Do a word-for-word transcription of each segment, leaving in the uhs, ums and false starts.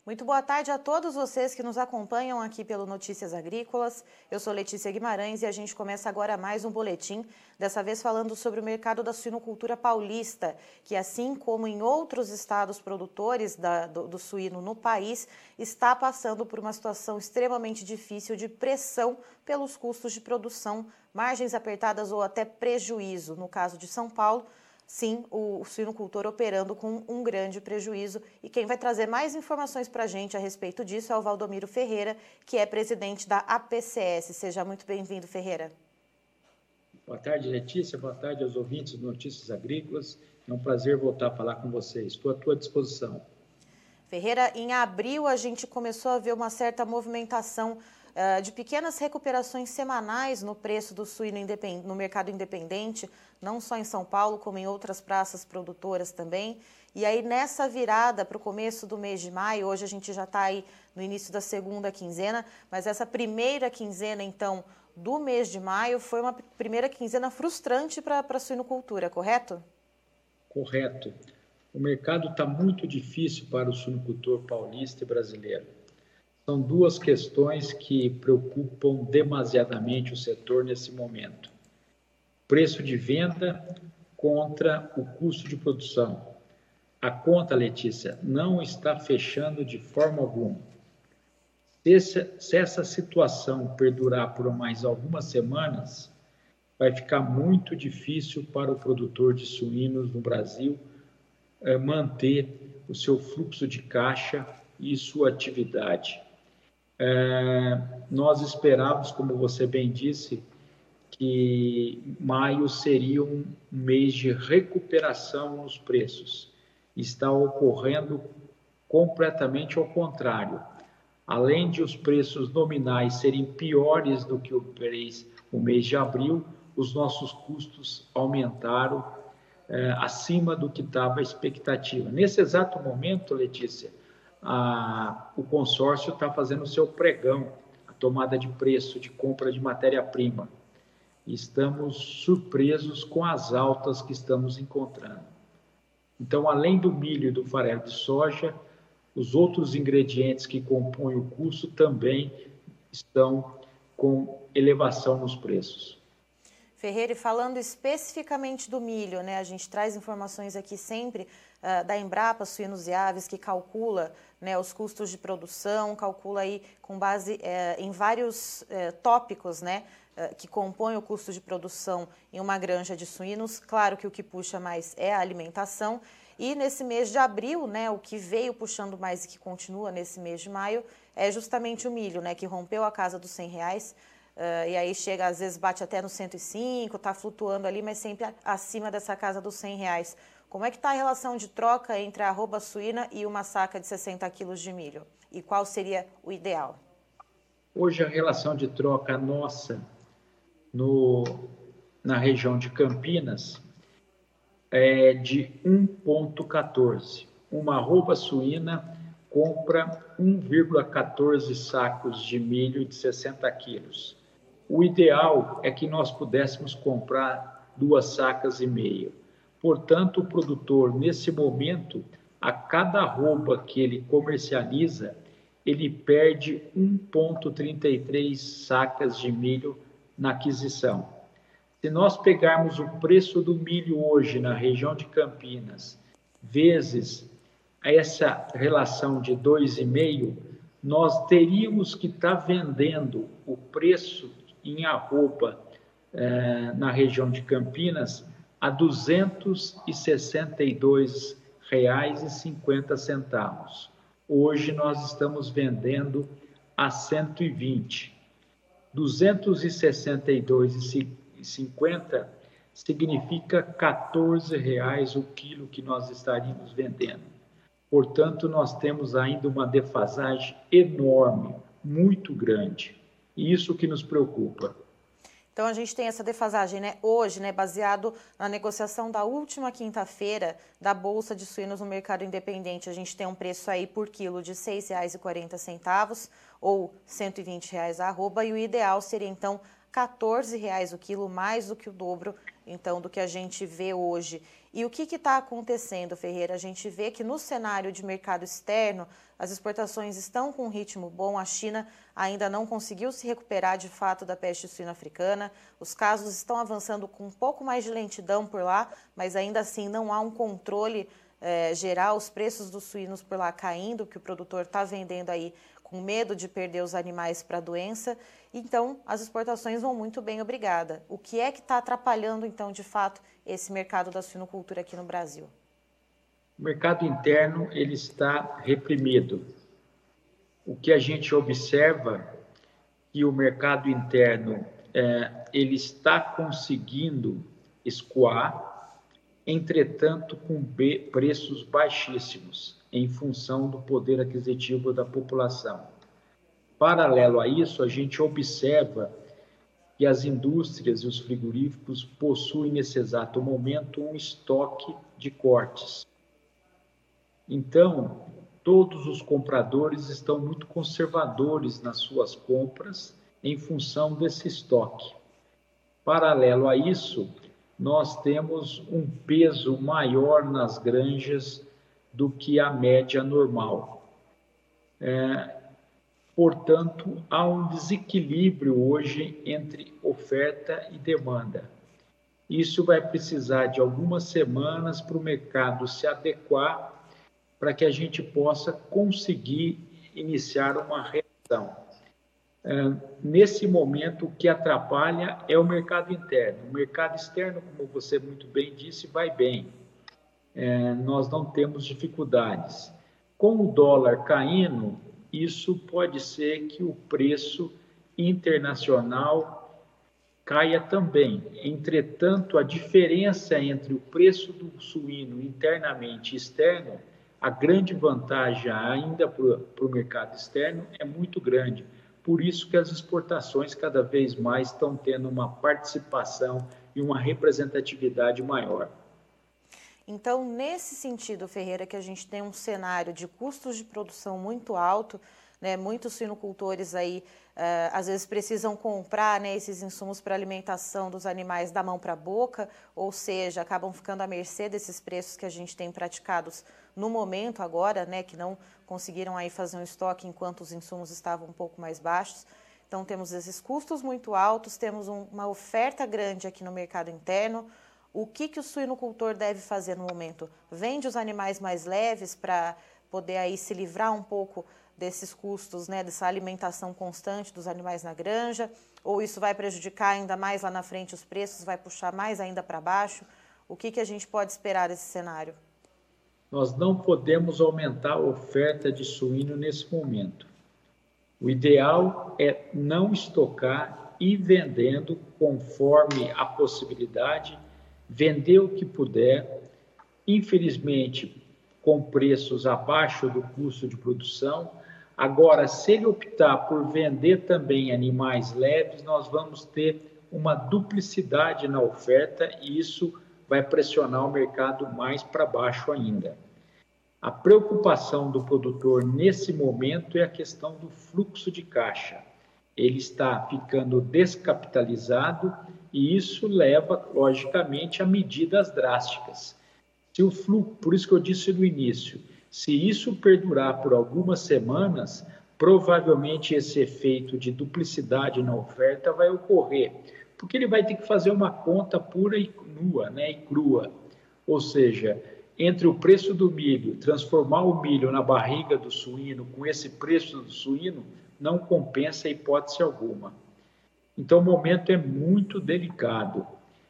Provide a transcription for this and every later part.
Muito boa tarde a todos vocês que nos acompanham aqui pelo Notícias Agrícolas. Eu sou Letícia Guimarães e a gente começa agora mais um boletim, dessa vez falando sobre o mercado da suinocultura paulista, que assim como em outros estados produtores da, do, do suíno no país, está passando por uma situação extremamente difícil de pressão pelos custos de produção, margens apertadas ou até prejuízo. No caso de São Paulo, sim, o suinocultor operando com um grande prejuízo. E quem vai trazer mais informações para a gente a respeito disso é o Valdomiro Ferreira, que é presidente da A P C S. Seja muito bem-vindo, Ferreira. Boa tarde, Letícia. Boa tarde aos ouvintes do Notícias Agrícolas. É um prazer voltar a falar com vocês. Estou à tua disposição. Ferreira, em abril a gente começou a ver uma certa movimentação uh, de pequenas recuperações semanais no preço do suíno no mercado independente, não só em São Paulo, como em outras praças produtoras também. E aí, nessa virada para o começo do mês de maio, hoje a gente já está aí no início da segunda quinzena, mas essa primeira quinzena, então, do mês de maio, foi uma primeira quinzena frustrante para a suinocultura, correto? Correto. O mercado está muito difícil para o suinocultor paulista e brasileiro. São duas questões que preocupam demasiadamente o setor nesse momento. Preço de venda contra o custo de produção. A conta, Letícia, não está fechando de forma alguma. Se essa, se essa situação perdurar por mais algumas semanas, vai ficar muito difícil para o produtor de suínos no Brasil é, manter o seu fluxo de caixa e sua atividade. É, nós esperávamos, como você bem disse, que maio seria um mês de recuperação nos preços. Está ocorrendo completamente ao contrário. Além de os preços nominais serem piores do que o mês de abril, os nossos custos aumentaram é, acima do que estava a expectativa. Nesse exato momento, Letícia, a, o consórcio está fazendo o seu pregão, a tomada de preço de compra de matéria-prima. Estamos surpresos com as altas que estamos encontrando. Então, além do milho e do farelo de soja, os outros ingredientes que compõem o custo também estão com elevação nos preços. Ferreira, e falando especificamente do milho, né, a gente traz informações aqui sempre uh, da Embrapa Suínos e Aves, que calcula, né, os custos de produção, calcula aí com base uh, em vários uh, tópicos, né, uh, que compõem o custo de produção em uma granja de suínos. Claro que o que puxa mais é a alimentação. E nesse mês de abril, né, o que veio puxando mais e que continua nesse mês de maio é justamente o milho, né, que rompeu a casa dos cem reais. Uh, e aí chega, às vezes bate até no cento e cinco, está flutuando ali, mas sempre acima dessa casa dos cem reais. Como é que está a relação de troca entre a arroba suína e uma saca de sessenta quilos de milho? E qual seria o ideal? Hoje a relação de troca nossa no, na região de Campinas é de um vírgula quatorze. Uma arroba suína compra um vírgula quatorze sacos de milho de sessenta quilos. O ideal é que nós pudéssemos comprar duas sacas e meia. Portanto, o produtor, nesse momento, a cada arroba que ele comercializa, ele perde um vírgula trinta e três sacas de milho na aquisição. Se nós pegarmos o preço do milho hoje na região de Campinas, vezes essa relação de dois vírgula cinco, nós teríamos que estar vendendo o preço em arroba eh, na região de Campinas a duzentos e sessenta e dois reais e cinquenta centavos. Hoje nós estamos vendendo a cento e vinte. duzentos e sessenta e dois reais e cinquenta centavos significa quatorze reais o quilo que nós estaríamos vendendo. Portanto, nós temos ainda uma defasagem enorme, muito grande. E isso que nos preocupa. Então, a gente tem essa defasagem, né, hoje, né, baseado na negociação da última quinta-feira da Bolsa de Suínos no mercado independente. A gente tem um preço aí por quilo de seis reais e quarenta centavos ou cento e vinte reais a arroba, e o ideal seria, então, quatorze reais o quilo, mais do que o dobro então, do que a gente vê hoje. E o que está acontecendo, Ferreira? A gente vê que no cenário de mercado externo, as exportações estão com um ritmo bom, a China ainda não conseguiu se recuperar de fato da peste suína africana, os casos estão avançando com um pouco mais de lentidão por lá, mas ainda assim não há um controle eh, geral, os preços dos suínos por lá caindo, que o produtor está vendendo aí com medo de perder os animais para a doença. Então, as exportações vão muito bem, obrigada. O que é que está atrapalhando, então, de fato, esse mercado da suinocultura aqui no Brasil? O mercado interno ele está reprimido. O que a gente observa que o mercado interno é, ele está conseguindo escoar, entretanto com preços baixíssimos, em função do poder aquisitivo da população. Paralelo a isso, a gente observa que as indústrias e os frigoríficos possuem nesse exato momento um estoque de cortes. Então, todos os compradores estão muito conservadores nas suas compras em função desse estoque. Paralelo a isso, nós temos um peso maior nas granjas do que a média normal. É, portanto, há um desequilíbrio hoje entre oferta e demanda. Isso vai precisar de algumas semanas para o mercado se adequar para que a gente possa conseguir iniciar uma reação. É, nesse momento, o que atrapalha é o mercado interno. O mercado externo, como você muito bem disse, vai bem. É, nós não temos dificuldades. Com o dólar caindo, isso pode ser que o preço internacional caia também. Entretanto, a diferença entre o preço do suíno internamente e externo, a grande vantagem ainda para o mercado externo é muito grande. Por isso que as exportações cada vez mais estão tendo uma participação e uma representatividade maior. Então, nesse sentido, Ferreira, que a gente tem um cenário de custos de produção muito alto, né, muitos suinocultores aí, uh, às vezes precisam comprar, né, esses insumos para alimentação dos animais da mão para a boca, ou seja, acabam ficando à mercê desses preços que a gente tem praticados no momento agora, né, que não conseguiram aí fazer um estoque enquanto os insumos estavam um pouco mais baixos. Então, temos esses custos muito altos, temos um, uma oferta grande aqui no mercado interno. O que, que o suinocultor deve fazer no momento? Vende os animais mais leves para poder aí se livrar um pouco desses custos, né, dessa alimentação constante dos animais na granja, ou isso vai prejudicar ainda mais lá na frente os preços, vai puxar mais ainda para baixo? O que, que a gente pode esperar desse cenário? Nós não podemos aumentar a oferta de suíno nesse momento. O ideal é não estocar e ir vendendo conforme a possibilidade, vender o que puder, infelizmente com preços abaixo do custo de produção. Agora, se ele optar por vender também animais leves, nós vamos ter uma duplicidade na oferta e isso vai pressionar o mercado mais para baixo ainda. A preocupação do produtor nesse momento é a questão do fluxo de caixa. Ele está ficando descapitalizado e isso leva, logicamente, a medidas drásticas. Se o fluxo, por isso que eu disse no início, se isso perdurar por algumas semanas, provavelmente esse efeito de duplicidade na oferta vai ocorrer, porque ele vai ter que fazer uma conta pura e nua, né, e crua. Ou seja, entre o preço do milho, transformar o milho na barriga do suíno com esse preço do suíno, não compensa hipótese alguma. Então, o momento é muito delicado.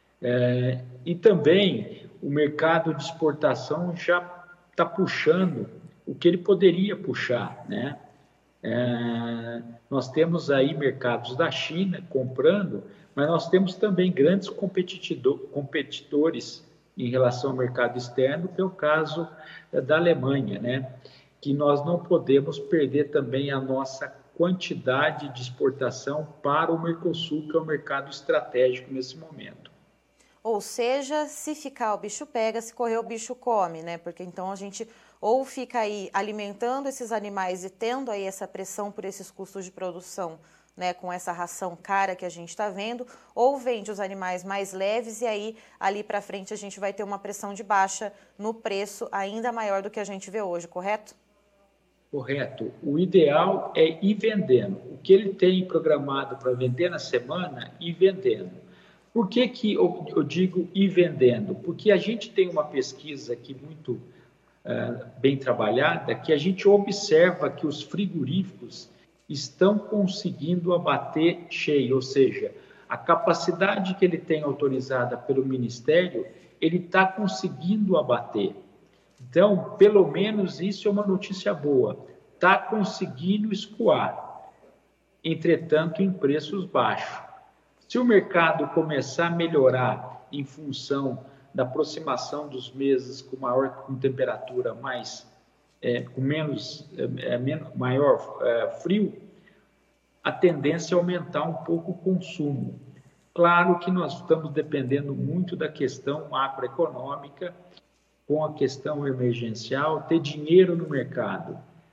É, e também o mercado de exportação já está puxando o que ele poderia puxar, né? É, nós temos aí mercados da China comprando, mas nós temos também grandes competidores em relação ao mercado externo, que é o caso da Alemanha, né? Que nós não podemos perder também a nossa quantidade de exportação para o Mercosul, que é o mercado estratégico nesse momento. Ou seja, se ficar o bicho pega, se correr o bicho come, né? Porque então a gente ou fica aí alimentando esses animais e tendo aí essa pressão por esses custos de produção né, com essa ração cara que a gente está vendo, ou vende os animais mais leves e aí ali para frente a gente vai ter uma pressão de baixa no preço ainda maior do que a gente vê hoje, correto? Correto. O ideal é ir vendendo. O que ele tem programado para vender na semana, ir vendendo. Por que, que eu, eu digo ir vendendo? Porque a gente tem uma pesquisa aqui muito uh, bem trabalhada, que a gente observa que os frigoríficos estão conseguindo abater cheio, ou seja, a capacidade que ele tem autorizada pelo Ministério, ele está conseguindo abater. Então, pelo menos isso é uma notícia boa. Está conseguindo escoar, entretanto, em preços baixos. Se o mercado começar a melhorar em função da aproximação dos meses com maior com temperatura mais é, com menos é, menos maior é, frio, a tendência é aumentar um pouco o consumo. Claro que nós estamos dependendo muito da questão macroeconômica, com a questão emergencial, ter dinheiro no mercado.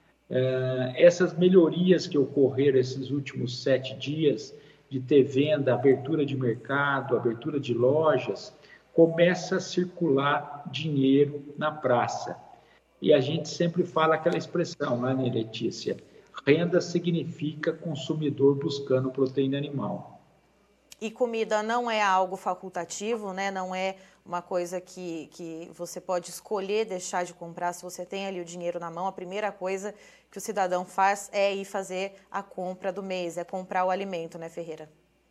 Uh, essas melhorias que ocorreram esses últimos sete dias, de ter venda, abertura de mercado, abertura de lojas, começa a circular dinheiro na praça. E a gente sempre fala aquela expressão, né, Letícia? Renda significa consumidor buscando proteína animal. E comida não é algo facultativo, né? Não é uma coisa que, que você pode escolher deixar de comprar. Se você tem ali o dinheiro na mão, a primeira coisa que o cidadão faz é ir fazer a compra do mês, é comprar o alimento, né, Ferreira?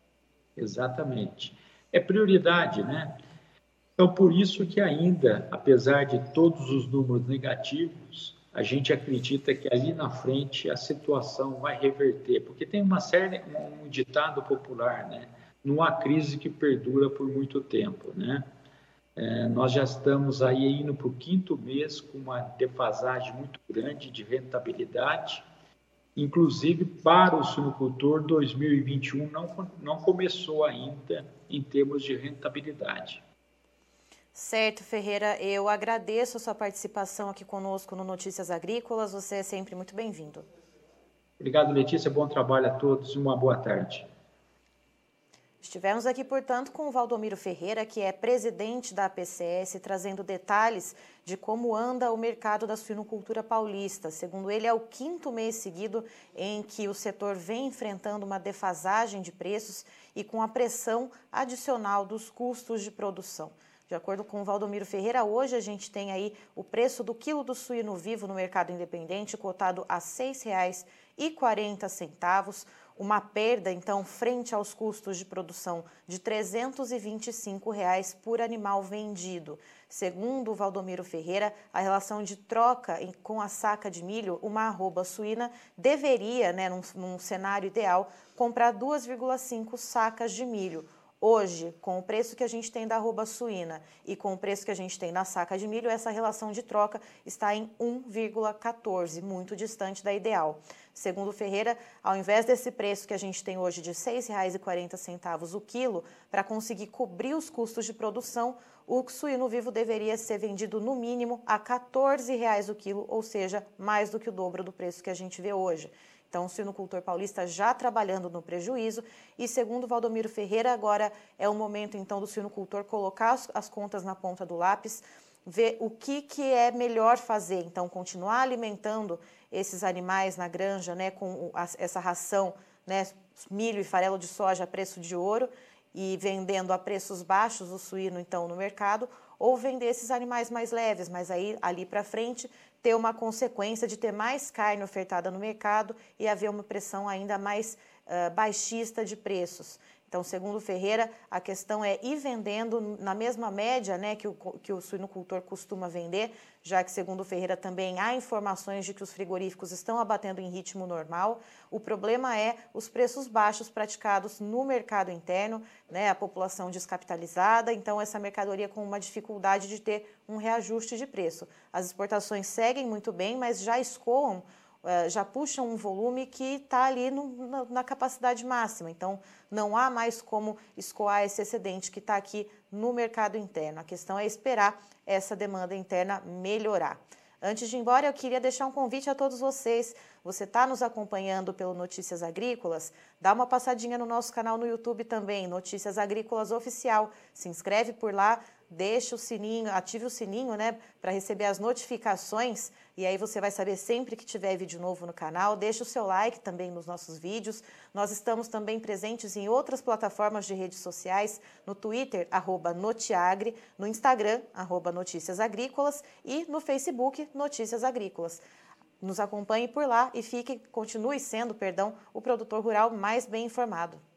Exatamente. É prioridade, né? Então, por isso que ainda, apesar de todos os números negativos, a gente acredita que ali na frente a situação vai reverter, porque tem uma série, um ditado popular, né? Não há crise que perdura por muito tempo, né? É, nós já estamos aí indo para o quinto mês com uma defasagem muito grande de rentabilidade, inclusive para o suinocultor dois mil e vinte e um não, não começou ainda em termos de rentabilidade. Certo, Ferreira, eu agradeço a sua participação aqui conosco no Notícias Agrícolas, você é sempre muito bem-vindo. Obrigado, Letícia, bom trabalho a todos e uma boa tarde. Estivemos aqui, portanto, com o Valdomiro Ferreira, que é presidente da A P C S, trazendo detalhes de como anda o mercado da suinocultura paulista. Segundo ele, é o quinto mês seguido em que o setor vem enfrentando uma defasagem de preços e com a pressão adicional dos custos de produção. De acordo com o Valdomiro Ferreira, hoje a gente tem aí o preço do quilo do suíno vivo no mercado independente cotado a seis reais e quarenta centavos, uma perda, então, frente aos custos de produção de trezentos e vinte e cinco reais por animal vendido. Segundo o Valdomiro Ferreira, a relação de troca com a saca de milho, uma arroba suína, deveria, né, num, num cenário ideal, comprar duas vírgula cinco sacas de milho. Hoje, com o preço que a gente tem da arroba suína e com o preço que a gente tem na saca de milho, essa relação de troca está em um vírgula quatorze, muito distante da ideal. Segundo Ferreira, ao invés desse preço que a gente tem hoje de seis reais e quarenta centavos o quilo, para conseguir cobrir os custos de produção, o suíno vivo deveria ser vendido no mínimo a quatorze reais o quilo, ou seja, mais do que o dobro do preço que a gente vê hoje. Então, o suinocultor paulista já trabalhando no prejuízo e, segundo Valdomiro Ferreira, agora é o momento, então, do suinocultor colocar as, as contas na ponta do lápis, ver o que, que é melhor fazer. Então, continuar alimentando esses animais na granja, né, com a, essa ração, né, milho e farelo de soja a preço de ouro e vendendo a preços baixos o suíno, então, no mercado, ou vender esses animais mais leves, mas aí, ali para frente, ter uma consequência de ter mais carne ofertada no mercado e haver uma pressão ainda mais uh, baixista de preços. Então, segundo Ferreira, a questão é ir vendendo na mesma média, né, que o, que o suinocultor costuma vender, já que, segundo Ferreira, também há informações de que os frigoríficos estão abatendo em ritmo normal. O problema é os preços baixos praticados no mercado interno, né, a população descapitalizada, então essa mercadoria com uma dificuldade de ter um reajuste de preço. As exportações seguem muito bem, mas já escoam, já puxam um volume que está ali no, na, na capacidade máxima. Então, não há mais como escoar esse excedente que está aqui no mercado interno. A questão é esperar essa demanda interna melhorar. Antes de ir embora, eu queria deixar um convite a todos vocês. Você está nos acompanhando pelo Notícias Agrícolas? Dá uma passadinha no nosso canal no YouTube também, Notícias Agrícolas Oficial. Se inscreve por lá, deixa o sininho, ative o sininho, né, para receber as notificações. E aí você vai saber sempre que tiver vídeo novo no canal. Deixa o seu like também nos nossos vídeos. Nós estamos também presentes em outras plataformas de redes sociais, no Twitter, arroba Notiagre, no Instagram, arroba Notícias Agrícolas e no Facebook, Notícias Agrícolas. Nos acompanhe por lá e fique, continue sendo, perdão, o produtor rural mais bem informado.